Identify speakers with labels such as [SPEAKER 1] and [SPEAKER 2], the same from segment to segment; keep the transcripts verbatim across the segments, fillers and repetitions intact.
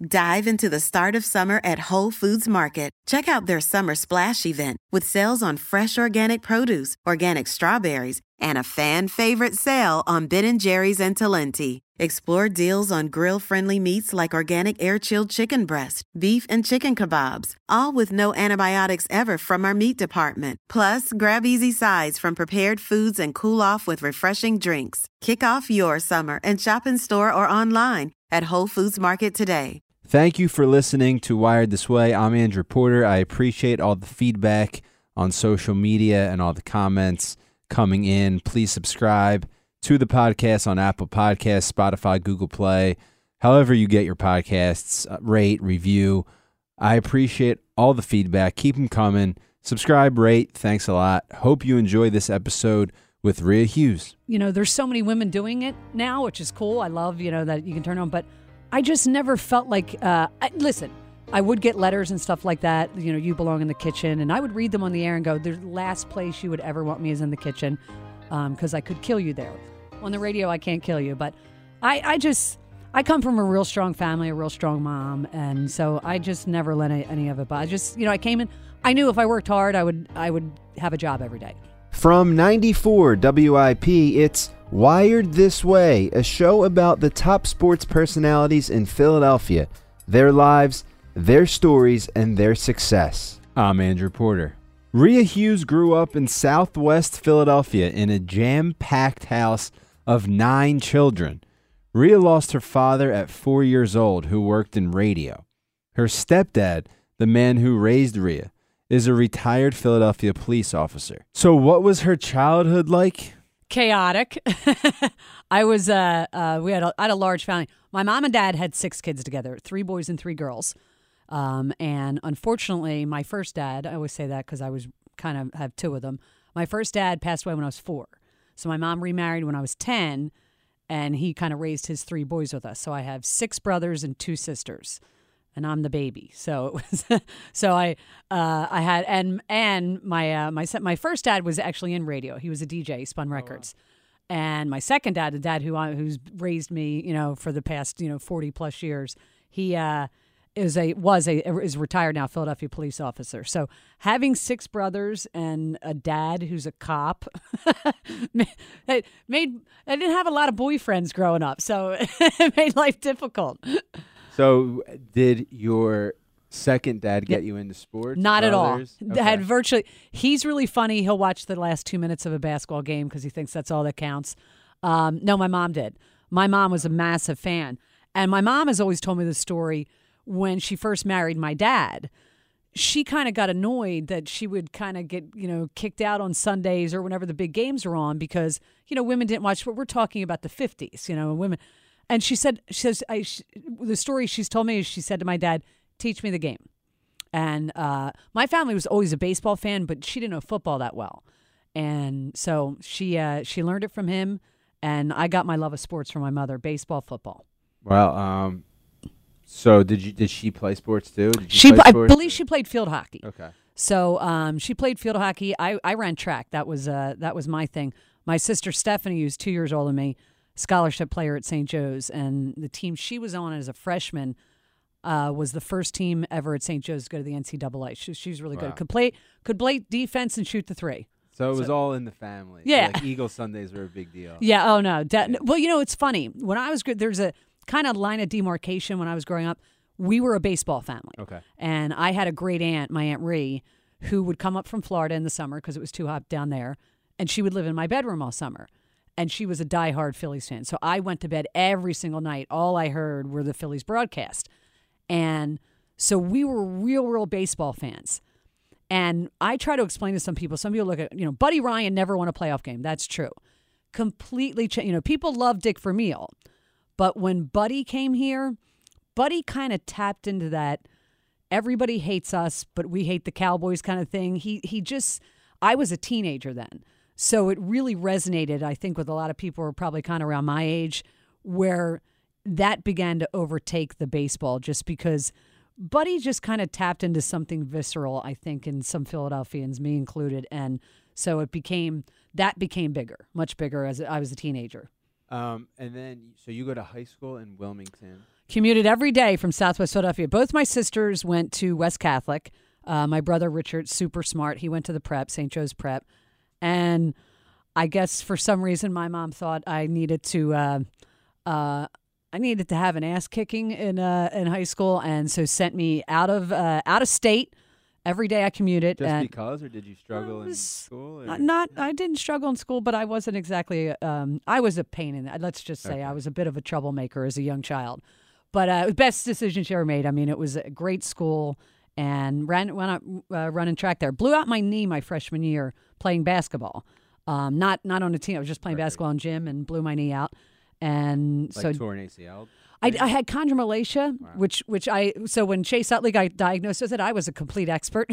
[SPEAKER 1] Dive into the start of summer at Whole Foods Market. Check out their Summer Splash event with sales on fresh organic produce, organic strawberries, and a fan-favorite sale on Ben and Jerry's and Talenti. Explore deals on grill-friendly meats like organic air-chilled chicken breast, beef and chicken kebabs, all with no antibiotics ever from our meat department. Plus, grab easy sides from prepared foods and cool off with refreshing drinks. Kick off your summer and shop in store or online at Whole Foods Market today.
[SPEAKER 2] Thank you for listening to Wired This Way. I'm Andrew Porter. I appreciate all the feedback on social media and all the comments coming in. Please subscribe to the podcast on Apple Podcasts, Spotify, Google Play, however you get your podcasts. Uh, rate, review. I appreciate all the feedback. Keep them coming. Subscribe, rate. Thanks a lot. Hope you enjoy this episode with Rhea Hughes.
[SPEAKER 3] You know, there's so many women doing it now, which is cool. I love, you know, that you can turn on, but I just never felt like, uh, I, listen, I would get letters and stuff like that, you know, you belong in the kitchen, and I would read them on the air and go, the last place you would ever want me is in the kitchen, because um, I could kill you there. On the radio, I can't kill you, but I, I just, I come from a real strong family, a real strong mom, and so I just never let any, any of it, but I just, you know, I came in, I knew if I worked hard, I would, I would have a job every day.
[SPEAKER 2] From ninety-four W I P, it's Wired This Way, a show about the top sports personalities in Philadelphia, their lives, their stories, and their success. I'm Andrew Porter. Rhea Hughes grew up in Southwest Philadelphia in a jam-packed house of nine children. Rhea lost her father at four years old, who worked in radio. Her stepdad, the man who raised Rhea, is a retired Philadelphia police officer. So what was her childhood like?
[SPEAKER 3] Chaotic. I was, uh, uh, we had a, I had a large family. My mom and dad had six kids together, three boys and three girls. Um, and unfortunately, my first dad, I always say that because I was kind of have two of them. My first dad passed away when I was four. So my mom remarried when I was ten, and he kind of raised his three boys with us. So I have six brothers and two sisters, and I'm the baby. So it was, so I, uh, I had, and and my uh, my my first dad was actually in radio. He was a D J, he spun records. Oh, wow. And my second dad, the dad who I, who's raised me, you know, for the past you know forty plus years, he uh, is a was a is retired now Philadelphia police officer. So having six brothers and a dad who's a cop, it made I didn't have a lot of boyfriends growing up, so it made life difficult.
[SPEAKER 2] So did your second dad get you into sports?
[SPEAKER 3] Not
[SPEAKER 2] brothers?
[SPEAKER 3] at all.
[SPEAKER 2] Okay.
[SPEAKER 3] Had virtually. He's really funny. He'll watch the last two minutes of a basketball game because he thinks that's all that counts. Um, no, my mom did. My mom was a massive fan. And my mom has always told me the story when she first married my dad. She kind of got annoyed that she would kind of get, you know, kicked out on Sundays or whenever the big games were on because, you know, women didn't watch. But we're talking about the fifties, you know, women. And she said, she says, I, she, the story she's told me is she said to my dad, teach me the game. And uh, my family was always a baseball fan, but she didn't know football that well. And so she uh, she learned it from him. And I got my love of sports from my mother, baseball, football.
[SPEAKER 2] Well, um, so did you? Did she play sports too? Did you
[SPEAKER 3] she,
[SPEAKER 2] play
[SPEAKER 3] I
[SPEAKER 2] sports?
[SPEAKER 3] believe she played field hockey.
[SPEAKER 2] Okay.
[SPEAKER 3] So um, she played field hockey. I, I ran track. That was uh, that was my thing. My sister Stephanie, who's two years older than me, scholarship player at Saint Joe's, and the team she was on as a freshman uh, was the first team ever at Saint Joe's to go to the N C double A. She, she's really wow. good. Could play could play defense and shoot the three.
[SPEAKER 2] So it was
[SPEAKER 3] so,
[SPEAKER 2] all in the family.
[SPEAKER 3] Yeah.
[SPEAKER 2] Like Eagle Sundays were a big deal.
[SPEAKER 3] Yeah. Oh no. De- well, you know, it's funny. When I was good, there's a kind of line of demarcation when I was growing up. We were a baseball family.
[SPEAKER 2] Okay.
[SPEAKER 3] And I had a great aunt, my Aunt Ree, who would come up from Florida in the summer because it was too hot down there, and she would live in my bedroom all summer. And she was a diehard Phillies fan. So I went to bed every single night. All I heard were the Phillies broadcast. And so we were real, real baseball fans. And I try to explain to some people, some people look at, you know, Buddy Ryan never won a playoff game. That's true. Completely, cha- you know, people love Dick Vermeil. But when Buddy came here, Buddy kind of tapped into that everybody hates us, but we hate the Cowboys kind of thing. He he just, I was a teenager then. So it really resonated, I think, with a lot of people who are probably kind of around my age, where that began to overtake the baseball just because Buddy just kind of tapped into something visceral, I think, in some Philadelphians, me included. And so it became, that became bigger, much bigger as I was a teenager.
[SPEAKER 2] Um, and then, so you go to high school in Wilmington.
[SPEAKER 3] Commuted every day from Southwest Philadelphia. Both my sisters went to West Catholic. Uh, my brother Richard, super smart. He went to the prep, Saint Joe's Prep. And I guess for some reason my mom thought I needed to uh, uh, I needed to have an ass kicking in uh, in high school, and so sent me out of uh, out of state. Every day I commuted.
[SPEAKER 2] Just
[SPEAKER 3] and
[SPEAKER 2] because, or did you struggle in
[SPEAKER 3] was,
[SPEAKER 2] school? Or?
[SPEAKER 3] Not, not, I didn't struggle in school, but I wasn't exactly, um, I was a pain in it. Let's just say
[SPEAKER 2] Okay.
[SPEAKER 3] I was a bit of a troublemaker as a young child. But uh, best decision she ever made. I mean, it was a great school, and ran, went out uh, running track there. Blew out my knee my freshman year playing basketball. Um, not not on a team. I was just playing
[SPEAKER 2] Right.
[SPEAKER 3] basketball in gym and blew my knee out. And
[SPEAKER 2] Like
[SPEAKER 3] so
[SPEAKER 2] torn A C L?
[SPEAKER 3] I, I had chondromalacia,
[SPEAKER 2] Wow.
[SPEAKER 3] which which I so when Chase Utley got diagnosed with it, I was a complete expert.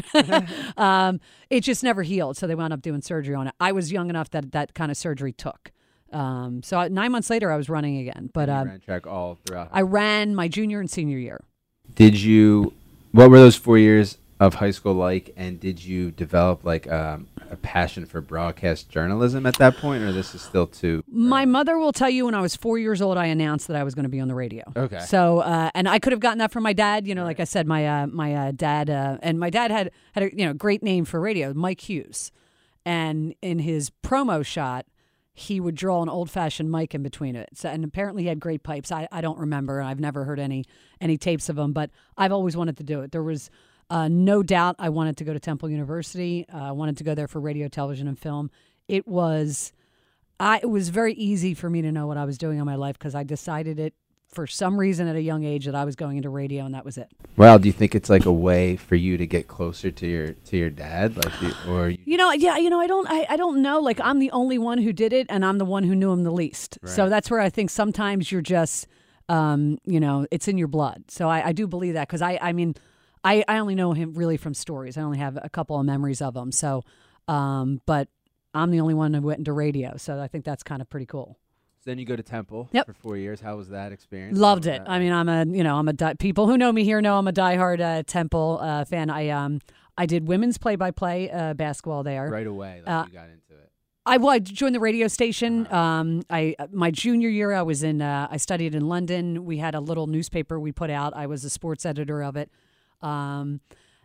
[SPEAKER 3] um, it just never healed, so they wound up doing surgery on it. I was young enough that that kind of surgery took. Um, so I, nine months later, I was running again. But
[SPEAKER 2] And you
[SPEAKER 3] um,
[SPEAKER 2] ran track all throughout.
[SPEAKER 3] I ran my junior and senior year.
[SPEAKER 2] Did you? What were those four years of high school like? And did you develop like um, a passion for broadcast journalism at that point, or this is still too?
[SPEAKER 3] My
[SPEAKER 2] early?
[SPEAKER 3] mother will tell you when I was four years old, I announced that I was going to be on the radio.
[SPEAKER 2] Okay.
[SPEAKER 3] So, uh, and I could have gotten that from my dad. You know, like I said, my uh, my uh, dad, uh, and my dad had had a you know great name for radio, Mike Hughes, and in his promo shot, he would draw an old fashioned mic in between it. So, and apparently he had great pipes. I, I don't remember. I've never heard any any tapes of him, but I've always wanted to do it. There was uh, no doubt I wanted to go to Temple University. Uh, I wanted to go there for radio, television, and film. It was. I, it was very easy for me to know what I was doing in my life because I decided it for some reason at a young age that I was going into radio, and that was it.
[SPEAKER 2] Well, do you think it's like a way for you to get closer to your to your dad, like, the, or you,
[SPEAKER 3] You know, yeah, you know, I don't, I, I don't know. Like, I'm the only one who did it, and I'm the one who knew him the least. So
[SPEAKER 2] Right.
[SPEAKER 3] that's where I think sometimes you're just, um, you know, it's in your blood. So I, I do believe that because I, I mean, I, I only know him really from stories. I only have a couple of memories of him. So, um, but I'm the only one who went into radio. So I think that's kind of pretty cool.
[SPEAKER 2] So then you go to Temple
[SPEAKER 3] Yep.
[SPEAKER 2] for four years. How was that experience?
[SPEAKER 3] Loved
[SPEAKER 2] How was
[SPEAKER 3] it.
[SPEAKER 2] that?
[SPEAKER 3] I mean, I'm a you know I'm a di- people who know me here know I'm a diehard uh, Temple uh, fan. I um I did women's play by play basketball there.
[SPEAKER 2] right away, like
[SPEAKER 3] Uh,
[SPEAKER 2] you got into it.
[SPEAKER 3] I, well, I joined the radio station. Um, I my junior year I was in. Uh, I studied in London. We had a little newspaper we put out. I was a sports editor of it. Um,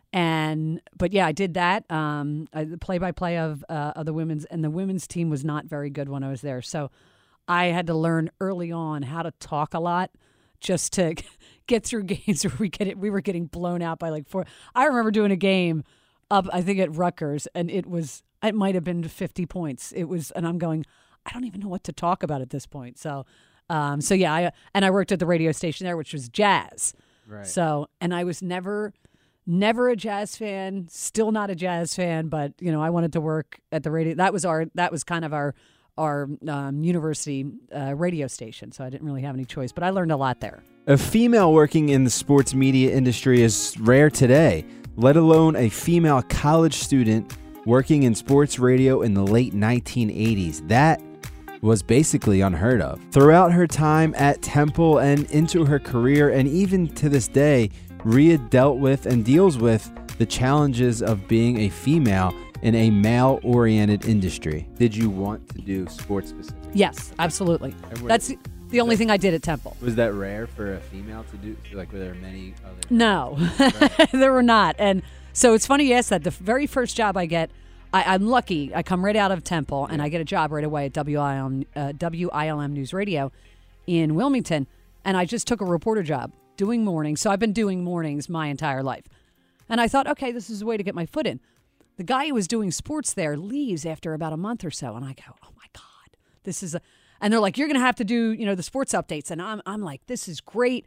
[SPEAKER 3] and but yeah, I did that. Um, I, the play by play of uh, of the women's and the women's team was not very good when I was there. So I had to learn early on how to talk a lot just to get through games where we get it. We were getting blown out by like four. I remember doing a game up, I think at Rutgers, and it was it might have been fifty points. It was, and I'm going, I don't even know what to talk about at this point. So, um, so yeah, I and I worked at the radio station there, which was jazz.
[SPEAKER 2] Right.
[SPEAKER 3] So, and I was never, never a jazz fan. Still not a jazz fan, but you know, I wanted to work at the radio. That was our. That was kind of our. our um, university uh, radio station, so I didn't really have any choice, but I learned a lot there.
[SPEAKER 2] A female working in the sports media industry is rare today, let alone a female college student working in sports radio in the late nineteen eighties. That was basically unheard of. Throughout her time at Temple and into her career, and even to this day, Rhea dealt with and deals with the challenges of being a female in a male-oriented industry. Did you want to do sports specific?
[SPEAKER 3] Yes, absolutely.
[SPEAKER 2] And were-
[SPEAKER 3] That's the only thing I did at Temple.
[SPEAKER 2] Was that rare for a female to do? Like, were there many other?
[SPEAKER 3] No, there were not. And so it's funny you asked that. The very first job I get, I, I'm lucky. I come right out of Temple, and I get a job right away at W I L M, uh, W I L M News Radio in Wilmington, and I just took a reporter job doing mornings. So I've been doing mornings my entire life. And I thought, okay, this is a way to get my foot in. The guy who was doing sports there leaves after about a month or so, and I go, oh, my God, this is a... And they're like, you're going to have to do, you know, the sports updates. And I'm I'm like, this is great.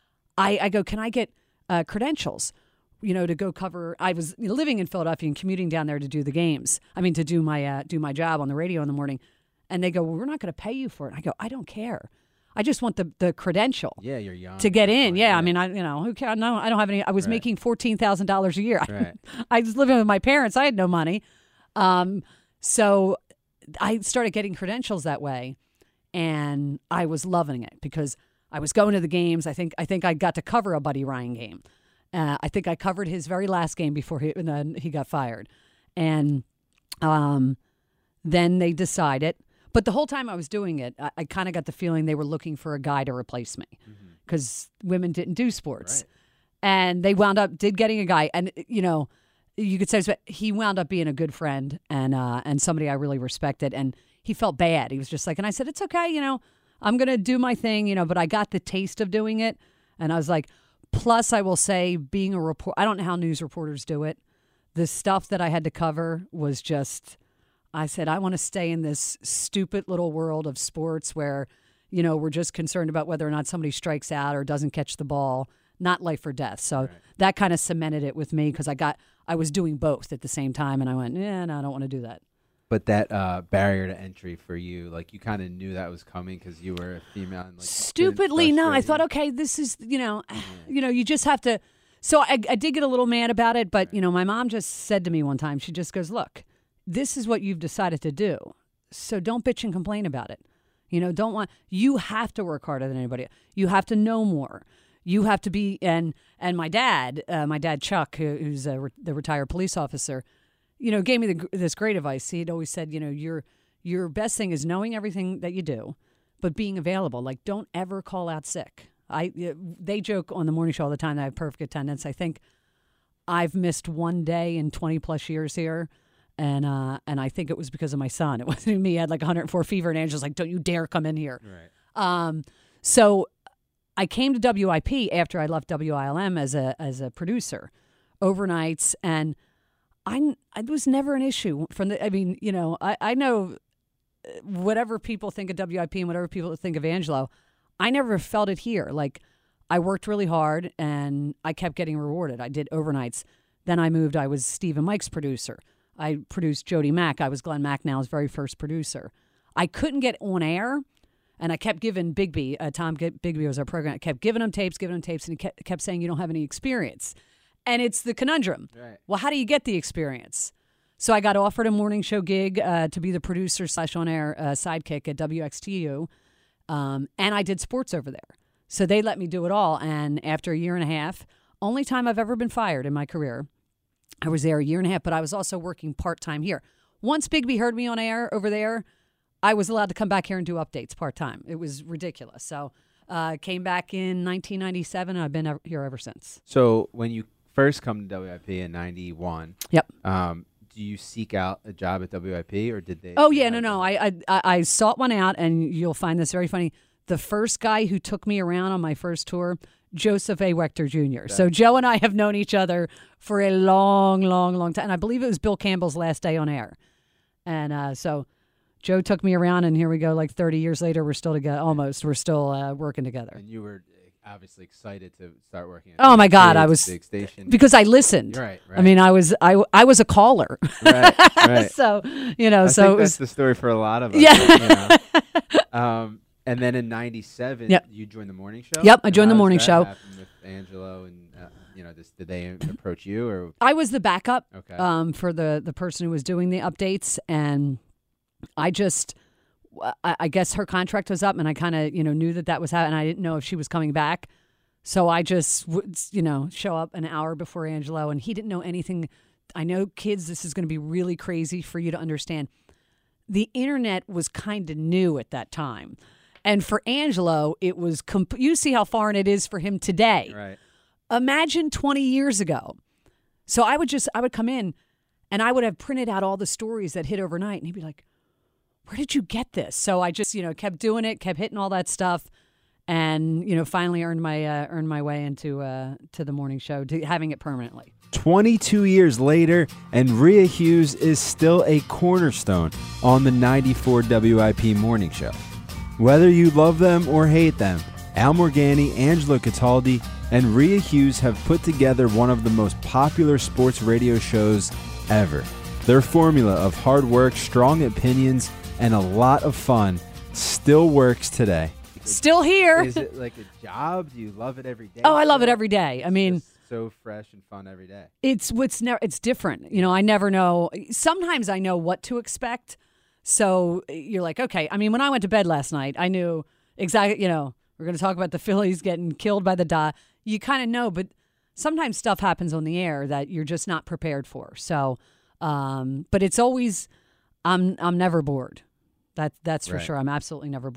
[SPEAKER 3] I, I go, can I get uh, credentials, you know, to go cover... I was living in Philadelphia and commuting down there to do the games. I mean, to do my uh, do my job on the radio in the morning. And they go, well, we're not going to pay you for it. I go, I don't care. I just want the, the credential.
[SPEAKER 2] Yeah, you're young.
[SPEAKER 3] To get in,
[SPEAKER 2] Fine,
[SPEAKER 3] yeah. I mean, I you know who cares? No, I don't have any. I was
[SPEAKER 2] Right.
[SPEAKER 3] making fourteen thousand dollars a year.
[SPEAKER 2] Right.
[SPEAKER 3] I was living with my parents. I had no money, um, so I started getting credentials that way, and I was loving it because I was going to the games. I think I think I got to cover a Buddy Ryan game. Uh, I think I covered his very last game before he and then he got fired, and um, then they decided. But the whole time I was doing it, I, I kind of got the feeling they were looking for a guy to replace me. Mm-hmm. because women didn't do sports.
[SPEAKER 2] Right.
[SPEAKER 3] And they wound up, did getting a guy. And, you know, you could say he wound up being a good friend and uh, and somebody I really respected. And he felt bad. He was just like, and I said, it's okay, you know, I'm going to do my thing, you know, but I got the taste of doing it. And I was like, plus I will say being a report, I don't know how news reporters do it. The stuff that I had to cover was just, I said, I want to stay in this stupid little world of sports where, you know, we're just concerned about whether or not somebody strikes out or doesn't catch the ball, not life or death. So right. that kind of cemented it with me because I got, I was doing both at the same time. And I went, yeah, no, I don't want to do that.
[SPEAKER 2] But that uh, barrier to entry for you, like you kind of knew that was coming because you were a female. And, like,
[SPEAKER 3] stupidly, no. I thought, okay, this is, you know, yeah. you know, you just have to. So I, I did get a little mad about it, but, you know, my mom just said to me one time, she just goes, look, this is what you've decided to do. So don't bitch and complain about it. You know, don't want, you have to work harder than anybody. You have to know more. You have to be, and and my dad, uh, my dad, Chuck, who, who's a re- the retired police officer, you know, gave me the, this great advice. He had always said, you know, your your best thing is knowing everything that you do, but being available. Like, don't ever call out sick. I they joke on the morning show all the time that I have perfect attendance. I think I've missed one day in twenty plus years here, and uh, and I think it was because of my son. It wasn't me. I had like one oh four fever, and Angela's like, "Don't you dare come in here."
[SPEAKER 2] Right.
[SPEAKER 3] Um. So I came to W I P after I left W I L M as a as a producer, overnights, and I it was never an issue. From the, I mean, you know, I I know whatever people think of W I P and whatever people think of Angelo. I never felt it here. Like, I worked really hard, and I kept getting rewarded. I did overnights. Then I moved. I was Steve and Mike's producer. I produced Jody Mack. I was Glenn Macnow's very first producer. I couldn't get on air, and I kept giving Bigby, uh, Tom Bigby was our program, I kept giving him tapes, giving him tapes, and he kept, kept saying, you don't have any experience. And it's the conundrum.
[SPEAKER 2] Right.
[SPEAKER 3] Well, how do you get the experience? So I got offered a morning show gig uh, to be the producer slash on-air uh, sidekick at W X T U. Um, and I did sports over there. So they let me do it all. And after a year and a half, only time I've ever been fired in my career, I was there a year and a half, but I was also working part-time here. Once Bigby heard me on air over there, I was allowed to come back here and do updates part-time. It was ridiculous. So I uh, came back in nineteen ninety-seven, and I've been here ever since.
[SPEAKER 2] So when you first come to W I P in ninety-one,
[SPEAKER 3] yep.
[SPEAKER 2] Um, do you seek out a job at W I P, or did they?
[SPEAKER 3] Oh, yeah, no, no. I, I I sought one out, and you'll find this very funny. The first guy who took me around on my first tour, Joseph A. Wechter Junior So Joe and I have known each other for a long, long, long time. And I believe it was Bill Campbell's last day on air. And uh, so Joe took me around, and here we go. Like thirty years later, we're still together. Almost. We're still uh, working together.
[SPEAKER 2] And you were obviously excited to start working at
[SPEAKER 3] oh my God, I was
[SPEAKER 2] big station
[SPEAKER 3] because I listened.
[SPEAKER 2] Right, right.
[SPEAKER 3] I mean, I was I, I was a caller.
[SPEAKER 2] Right, right.
[SPEAKER 3] so you know,
[SPEAKER 2] I
[SPEAKER 3] so
[SPEAKER 2] think
[SPEAKER 3] it was
[SPEAKER 2] that's the story for a lot of us.
[SPEAKER 3] Yeah.
[SPEAKER 2] You know? um, and then in ninety-seven,
[SPEAKER 3] yep.
[SPEAKER 2] you joined the morning show.
[SPEAKER 3] Yep, I joined
[SPEAKER 2] How
[SPEAKER 3] the morning
[SPEAKER 2] that
[SPEAKER 3] show.
[SPEAKER 2] Happen with Angelo, and uh, you know, this, did they approach you or?
[SPEAKER 3] I was the backup
[SPEAKER 2] okay.
[SPEAKER 3] um, for the the person who was doing the updates, and I just. I, I guess her contract was up, and I kind of, you know, knew that that was happening. I didn't know if she was coming back. So I just would, you know, show up an hour before Angelo, and he didn't know anything. I know, kids, this is going to be really crazy for you to understand. The internet was kind of new at that time. And for Angelo, it was, comp- you see how foreign it is for him today.
[SPEAKER 2] Right.
[SPEAKER 3] Imagine twenty years ago. So I would just, I would come in, and I would have printed out all the stories that hit overnight, and he'd be like, where did you get this? So I just, you know, kept doing it, kept hitting all that stuff, and, you know, finally earned my uh, earned my way into uh, to the morning show, to having it permanently.
[SPEAKER 2] twenty-two years later, and Rhea Hughes is still a cornerstone on the ninety-four W I P morning show. Whether you love them or hate them, Al Morgani, Angelo Cataldi, and Rhea Hughes have put together one of the most popular sports radio shows ever. Their formula of hard work, strong opinions, and a lot of fun still works today.
[SPEAKER 3] Still here.
[SPEAKER 2] Is it like a job? Do you love it every day?
[SPEAKER 3] Oh, I love it every day. I mean,
[SPEAKER 2] it's so fresh and fun every day.
[SPEAKER 3] It's what's never. It's different. You know, I never know. Sometimes I know what to expect. So you're like, okay. I mean, when I went to bed last night, I knew exactly. You know, we're going to talk about the Phillies getting killed by the dot. You kind of know, but sometimes stuff happens on the air that you're just not prepared for. So, um, but it's always. I'm I'm never bored. That that's for
[SPEAKER 2] right.
[SPEAKER 3] sure. I'm absolutely never bored.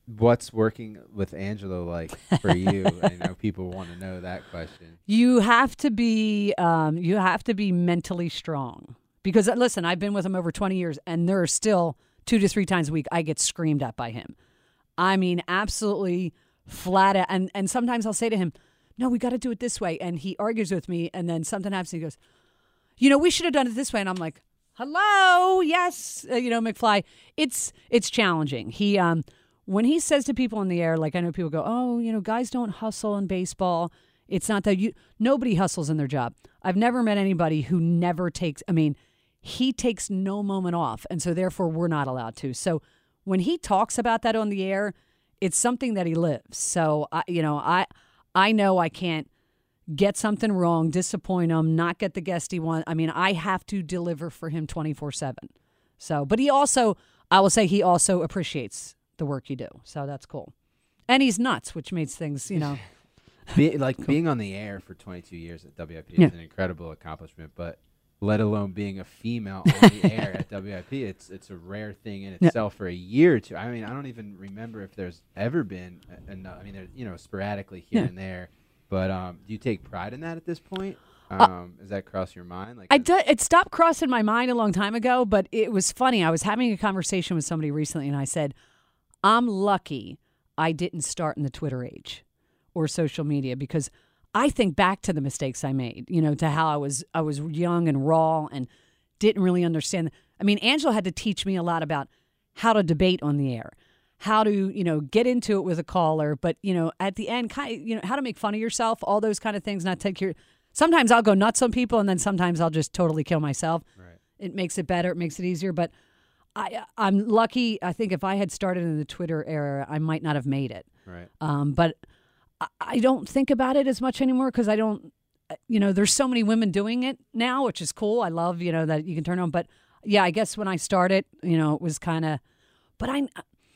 [SPEAKER 2] What's working with Angelo like for you? I know people want to know that question.
[SPEAKER 3] You have to be, um, you have to be mentally strong because uh, listen, I've been with him over twenty years, and there are still two to three times a week I get screamed at by him. I mean, absolutely flat out. And and sometimes I'll say to him, "No, we got to do it this way," and he argues with me, and then something happens, and he goes, "You know, we should have done it this way," and I'm like, "Hello, yes, uh, you know, McFly." It's it's challenging. He um. When he says to people in the air, like I know people go, oh, you know, guys don't hustle in baseball. It's not that you, nobody hustles in their job. I've never met anybody who never takes, I mean, he takes no moment off. And so therefore we're not allowed to. So when he talks about that on the air, it's something that he lives. So, I, you know, I, I know I can't get something wrong, disappoint him, not get the guest he wants. I mean, I have to deliver for him twenty-four seven. So, but he also, I will say he also appreciates the work you do. So that's cool. And he's nuts, which makes things, you know.
[SPEAKER 2] Be, like cool. Being on the air for twenty-two years at W I P
[SPEAKER 3] yeah.
[SPEAKER 2] is an incredible accomplishment, but let alone being a female on the air at W I P, it's it's a rare thing in itself yeah. for a year or two. I mean, I don't even remember if there's ever been, a, a, I mean, there's, you know, sporadically here
[SPEAKER 3] yeah.
[SPEAKER 2] and there, but um, do you take pride in that at this point? Um, uh, does that cross your mind? Like,
[SPEAKER 3] I do, it stopped crossing my mind a long time ago, but it was funny. I was having a conversation with somebody recently, and I said, I'm lucky I didn't start in the Twitter age or social media because I think back to the mistakes I made, you know, to how I was I was young and raw and didn't really understand. I mean, Angela had to teach me a lot about how to debate on the air, how to, you know, get into it with a caller, but, you know, at the end, kind of, you know, how to make fun of yourself, all those kind of things, not take your, sometimes I'll go nuts on people and then sometimes I'll just totally kill myself.
[SPEAKER 2] Right. It
[SPEAKER 3] makes it better. It makes it easier. But I, I'm lucky. I think if I had started in the Twitter era, I might not have made it.
[SPEAKER 2] Right.
[SPEAKER 3] Um, but I, I don't think about it as much anymore because I don't, you know, there's so many women doing it now, which is cool. I love, you know, that you can turn on. But yeah, I guess when I started, you know, it was kind of, but I,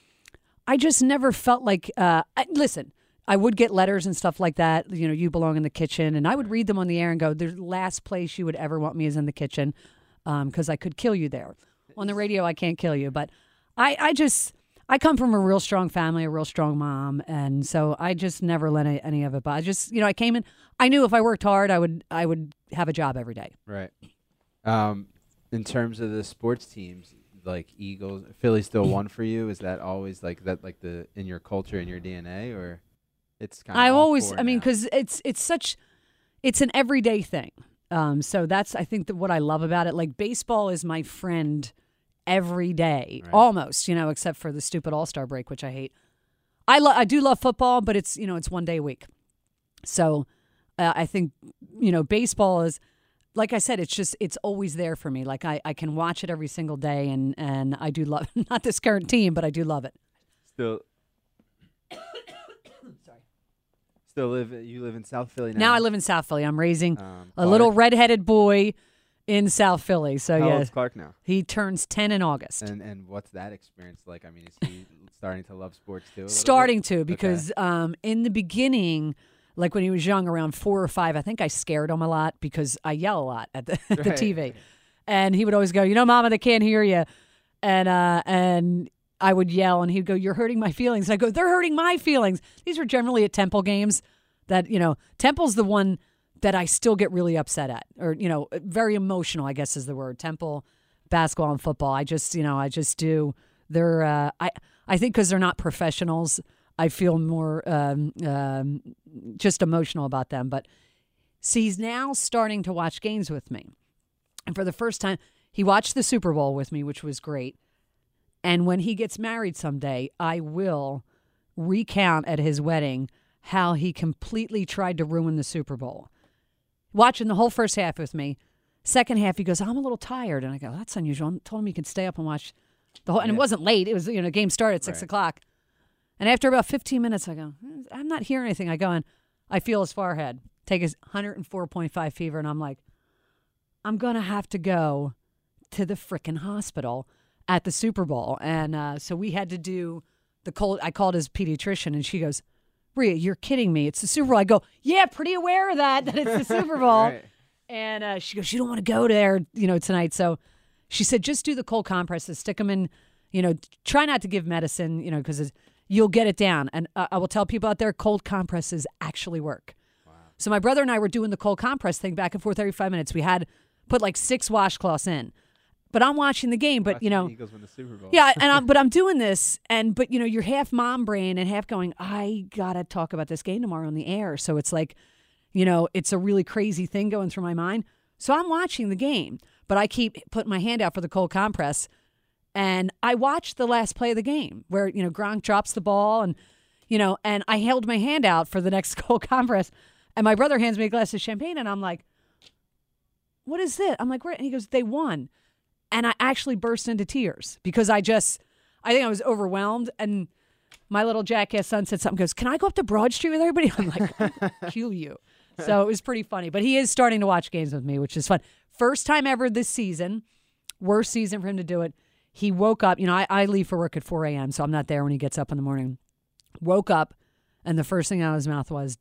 [SPEAKER 3] I just never felt like, uh, I, listen, I would get letters and stuff like that. You know, you belong in the kitchen. And I would read them on the air and go, the last place you would ever want me is in the kitchen because um, I could kill you there. On the radio, I can't kill you, but I, I just, I come from a real strong family, a real strong mom, and so I just never let any, any of it. But I just, you know, I came in, I knew if I worked hard, I would, I would have a job every day.
[SPEAKER 2] Right. Um, in terms of the sports teams, like Eagles, Philly still won for you. Is that always like that, like the in your culture, in your D N A, or it's kind of?
[SPEAKER 3] I always, I mean, because it's it's such, it's an everyday thing. Um, so that's I think that what I love about it. Like baseball is my friend. Every day, right. Almost, you know, except for the stupid All-Star break, which I hate. I lo- I do love football, but it's, you know, it's one day a week. So uh, I think, you know, baseball is, like I said, it's just, it's always there for me. Like I, I can watch it every single day, and, and I do love, not this current team, but I do love it.
[SPEAKER 2] Still, sorry. Still live, you live in South Philly now?
[SPEAKER 3] Now I live in South Philly. I'm raising
[SPEAKER 2] um,
[SPEAKER 3] a little redheaded boy in South Philly. So
[SPEAKER 2] How
[SPEAKER 3] yeah.
[SPEAKER 2] old is Clark now?
[SPEAKER 3] He turns ten in August.
[SPEAKER 2] And and what's that experience like? I mean, is he starting to love sports too?
[SPEAKER 3] Starting to, because okay. um, in the beginning, like when he was young, around four or five, I think I scared him a lot because I yell a lot at the, at the
[SPEAKER 2] right.
[SPEAKER 3] T V. And he would always go, you know, Mama, they can't hear you. And uh, and I would yell, and he'd go, you're hurting my feelings. And I go, they're hurting my feelings. These were generally at Temple games that, you know, Temple's the one that I still get really upset at, or, you know, very emotional, I guess is the word. Temple, basketball and football. I just, you know, I just do. They're, uh, I, I think because they're not professionals, I feel more um, um, just emotional about them. But see, he's now starting to watch games with me. And for the first time, he watched the Super Bowl with me, which was great. And when he gets married someday, I will recount at his wedding how he completely tried to ruin the Super Bowl. Watching the whole first half with me. Second half, he goes, I'm a little tired. And I go, that's unusual. I told him he could stay up and watch the whole. And yeah. It wasn't late. It was, you know, game started at six right. o'clock. And after about fifteen minutes, I go, I'm not hearing anything. I go, and I feel his forehead. Take his one oh four point five fever. And I'm like, I'm going to have to go to the frickin' hospital at the Super Bowl. And uh, so we had to do the cold. I called his pediatrician, and she goes, Bria, you're kidding me. It's the Super Bowl. I go, yeah, pretty aware of that, that it's the Super Bowl. Right. And uh, she goes, you don't want to go there, you know, tonight. So she said, just do the cold compresses, stick them in, you know, try not to give medicine, you know, because you'll get it down. And uh, I will tell people out there, cold compresses actually work. Wow. So my brother and I were doing the cold compress thing back and forth every five minutes. We had put like six washcloths in. But I'm watching the game, but
[SPEAKER 2] Watching
[SPEAKER 3] you know,
[SPEAKER 2] the Eagles win the Super Bowl.
[SPEAKER 3] yeah, and I'm, but I'm doing this, and but you know, you're half mom brain and half going, I gotta talk about this game tomorrow on the air. So it's like, you know, it's a really crazy thing going through my mind. So I'm watching the game, but I keep putting my hand out for the cold compress, and I watched the last play of the game where you know Gronk drops the ball, and you know, and I held my hand out for the next cold compress, and my brother hands me a glass of champagne, and I'm like, what is this? I'm like, where? And he goes, they won. And I actually burst into tears because I just, I think I was overwhelmed. And my little jackass son said something, goes, can I go up to Broad Street with everybody? I'm like, I'll kill you. So it was pretty funny. But he is starting to watch games with me, which is fun. First time ever this season, worst season for him to do it. He woke up, you know, I, I leave for work at four a.m., so I'm not there when he gets up in the morning. Woke up, and the first thing out of his mouth was,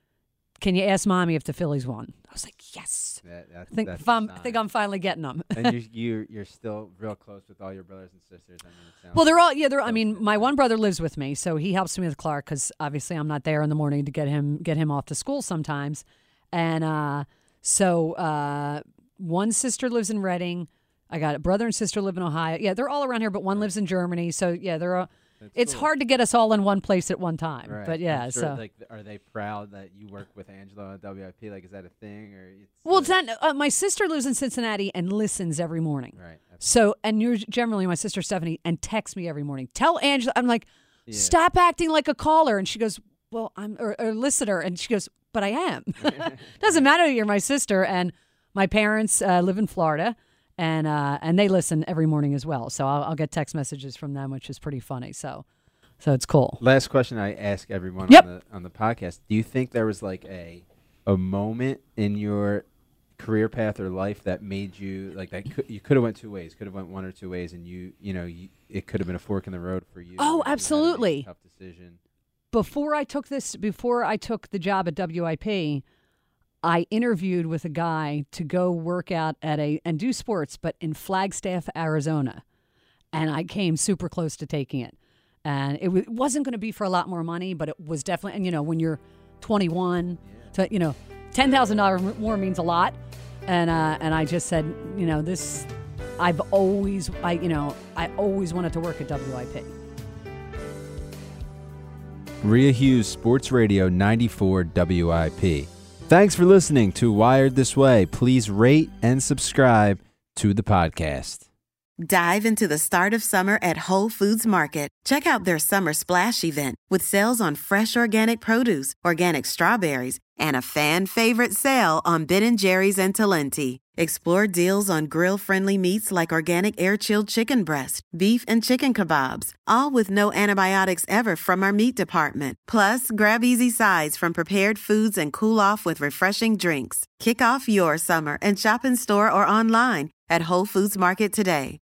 [SPEAKER 3] can you ask Mommy if the Phillies won? I was like, yes.
[SPEAKER 2] That, that's,
[SPEAKER 3] I think
[SPEAKER 2] that's
[SPEAKER 3] if I'm, I think I'm finally getting them.
[SPEAKER 2] and you're, you're you're still real close with all your brothers and sisters. I mean, it sounds
[SPEAKER 3] Well, they're
[SPEAKER 2] like
[SPEAKER 3] all yeah. They're I mean,
[SPEAKER 2] good.
[SPEAKER 3] my one brother lives with me, so he helps me with Clark because obviously I'm not there in the morning to get him get him off to school sometimes, and uh, so uh, one sister lives in Reading. I got a brother and sister live in Ohio. Yeah, they're all around here, but one lives in Germany. So yeah, they're. All,
[SPEAKER 2] That's
[SPEAKER 3] it's
[SPEAKER 2] cool.
[SPEAKER 3] hard to get us all in one place at one time.
[SPEAKER 2] Right.
[SPEAKER 3] But yeah,
[SPEAKER 2] I'm sure,
[SPEAKER 3] so
[SPEAKER 2] like, are they proud that you work with Angelo at W I P? Like, is that a thing or? It's
[SPEAKER 3] well,
[SPEAKER 2] uh,
[SPEAKER 3] it's not. Uh, my sister lives in Cincinnati and listens every morning.
[SPEAKER 2] right. That's-
[SPEAKER 3] So, and you're generally my sister Stephanie and texts me every morning. Tell Angela, I'm like,
[SPEAKER 2] Yeah.
[SPEAKER 3] stop acting like a caller. And she goes, well, I'm or, or listener. And she goes, but I am. Doesn't matter. You're my sister. And my parents uh, live in Florida, and uh, and they listen every morning as well. So I'll, I'll get text messages from them, which is pretty funny. So, so it's cool.
[SPEAKER 2] Last question I ask everyone
[SPEAKER 3] Yep.
[SPEAKER 2] on the on the podcast: do you think there was like a a moment in your career path or life that made you like that? Could, you could have went two ways. Could have went one or two ways, and you you know you, it could have been a fork in the road for you.
[SPEAKER 3] Oh,
[SPEAKER 2] where you had to make a
[SPEAKER 3] absolutely.
[SPEAKER 2] tough decision.
[SPEAKER 3] Before I took this, before I took the job at W I P, I interviewed with a guy to go work out at a and do sports, but in Flagstaff, Arizona, and I came super close to taking it. And it, w- it wasn't going to be for a lot more money, but it was definitely. And you know, when you're twenty-one, to you know, ten thousand dollars more means a lot. And uh, and I just said, you know, this. I've always, I you know, I always wanted to work at W I P.
[SPEAKER 2] Rhea Hughes, Sports Radio ninety-four W I P. Thanks for listening to Wired This Way. Please rate and subscribe to the podcast.
[SPEAKER 1] Dive into the start of summer at Whole Foods Market. Check out their Summer Splash event with sales on fresh organic produce, organic strawberries, and a fan favorite sale on Ben and Jerry's and Talenti. Explore deals on grill-friendly meats like organic air-chilled chicken breast, beef and chicken kebabs, all with no antibiotics ever from our meat department. Plus, grab easy sides from prepared foods and cool off with refreshing drinks. Kick off your summer and shop in store or online at Whole Foods Market today.